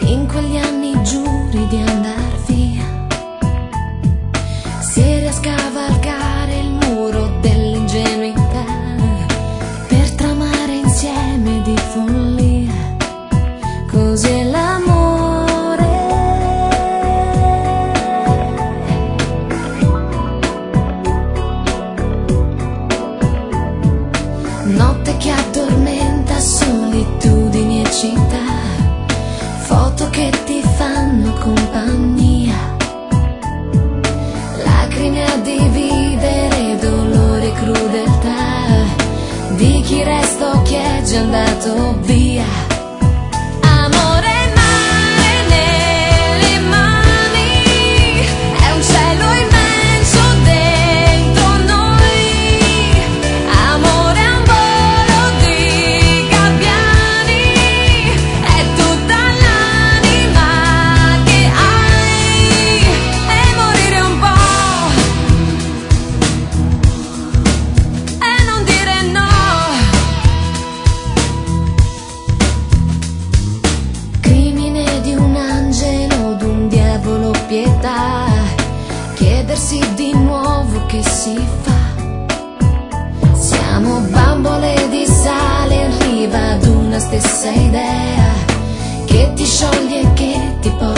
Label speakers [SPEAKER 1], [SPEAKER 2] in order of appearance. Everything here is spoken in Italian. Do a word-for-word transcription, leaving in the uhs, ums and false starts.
[SPEAKER 1] In quegli anni giuri di andar via, si era a scavalcare il muro dell'ingenuità per tramare insieme di follia. Così è l'amore. Notte che addormenta, solitudini e città, foto che ti fanno compagnia, lacrime a dividere, dolore e crudeltà di chi resta o chi è già andato via. Amore e mare nelle mani, è un cielo immenso dentro noi. Amore è un volo di gabbiani, è tutta l'anima che hai. E morire un po' e non dire no. Crimine di un angelo, d'un diavolo, pietà, chiedersi di nuovo che si fa. Siamo bambole di sale in riva ad una stessa idea che ti scioglie e che ti porta